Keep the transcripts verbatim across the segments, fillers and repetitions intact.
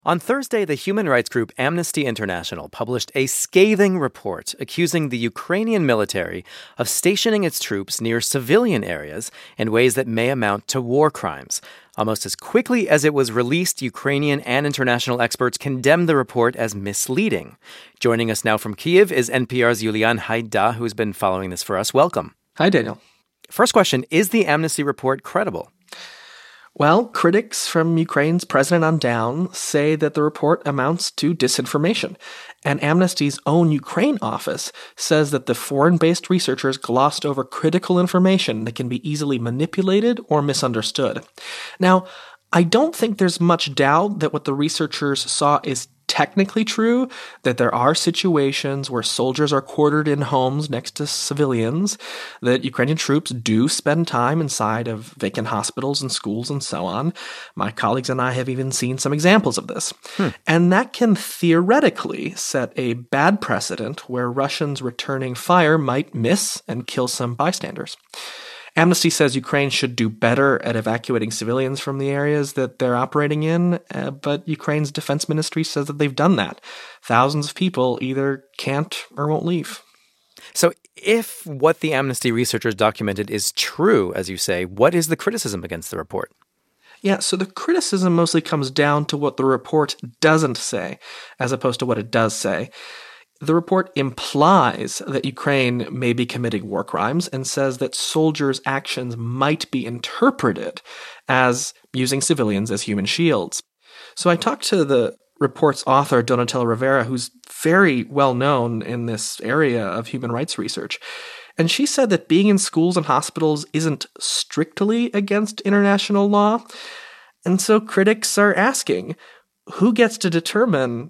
On Thursday, the human rights group Amnesty International published a scathing report accusing the Ukrainian military of stationing its troops near civilian areas in ways that may amount to war crimes. Almost as quickly as it was released, Ukrainian and international experts condemned the report as misleading. Joining us now from Kyiv is N P R's Yulian Hayda, who's been following this for us. Welcome. Hi, Daniel. First question, is the Amnesty report credible? Well, critics from Ukraine's president on down say that the report amounts to disinformation. And Amnesty's own Ukraine office says that the foreign-based researchers glossed over critical information that can be easily manipulated or misunderstood. Now, I don't think there's much doubt that what the researchers saw is technically true, that there are situations where soldiers are quartered in homes next to civilians, that Ukrainian troops do spend time inside of vacant hospitals and schools and so on. My colleagues and I have even seen some examples of this. Hmm. And that can theoretically set a bad precedent where Russians returning fire might miss and kill some bystanders. Amnesty says Ukraine should do better at evacuating civilians from the areas that they're operating in, uh, but Ukraine's defense ministry says that they've done that. Thousands of people either can't or won't leave. So if what the Amnesty researchers documented is true, as you say, what is the criticism against the report? Yeah, so the criticism mostly comes down to what the report doesn't say, as opposed to what it does say. The report implies that Ukraine may be committing war crimes and says that soldiers' actions might be interpreted as using civilians as human shields. So I talked to the report's author, Donatella Rivera, who's very well known in this area of human rights research. And she said that being in schools and hospitals isn't strictly against international law. And so critics are asking, who gets to determine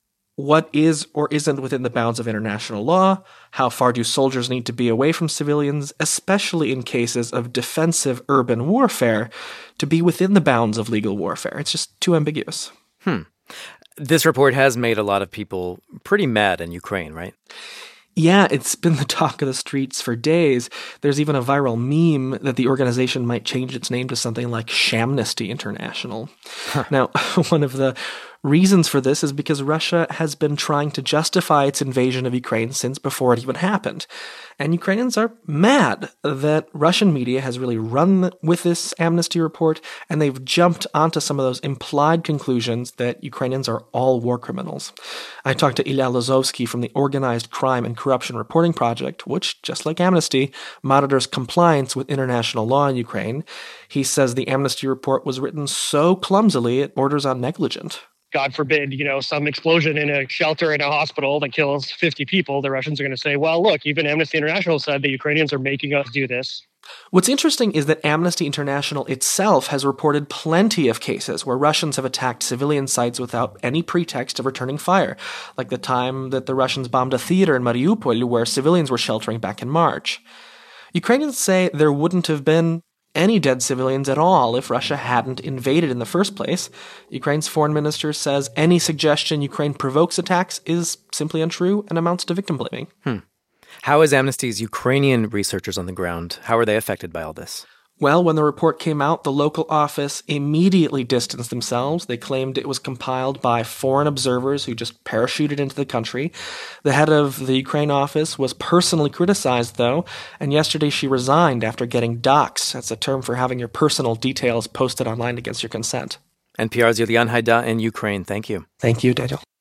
what is or isn't within the bounds of international law? How far do soldiers need to be away from civilians, especially in cases of defensive urban warfare, to be within the bounds of legal warfare? It's just too ambiguous. Hmm. This report has made a lot of people pretty mad in Ukraine, right? Yeah, it's been the talk of the streets for days. There's even a viral meme that the organization might change its name to something like Shamnesty International. Huh. Now, one of the reasons for this is because Russia has been trying to justify its invasion of Ukraine since before it even happened. And Ukrainians are mad that Russian media has really run with this Amnesty report, and they've jumped onto some of those implied conclusions that Ukrainians are all war criminals. I talked to Ilya Lozovsky from the Organized Crime and Corruption Reporting Project, which, just like Amnesty, monitors compliance with international law in Ukraine. He says the Amnesty report was written so clumsily it borders on negligent. God forbid, you know, some explosion in a shelter in a hospital that kills fifty people, the Russians are going to say, well, look, even Amnesty International said the Ukrainians are making us do this. What's interesting is that Amnesty International itself has reported plenty of cases where Russians have attacked civilian sites without any pretext of returning fire, like the time that the Russians bombed a theater in Mariupol where civilians were sheltering back in March. Ukrainians say there wouldn't have been any dead civilians at all if Russia hadn't invaded in the first place. Ukraine's foreign minister says any suggestion Ukraine provokes attacks is simply untrue and amounts to victim blaming. Hmm. How is Amnesty's Ukrainian researchers on the ground? How are they affected by all this? Well, when the report came out, the local office immediately distanced themselves. They claimed it was compiled by foreign observers who just parachuted into the country. The head of the Ukraine office was personally criticized, though, and yesterday she resigned after getting doxxed. That's a term for having your personal details posted online against your consent. N P R's Yulian Hayda in Ukraine. Thank you. Thank you, Daniel.